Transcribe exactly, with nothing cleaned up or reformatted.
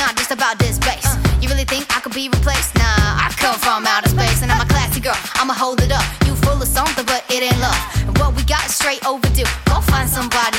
not just about this bass. You really think I could be replaced? Nah, I come from outer space, and I'm a classy girl, I'ma hold it up. You full of something, but it ain't love. And what we got is straight overdue. Go find somebody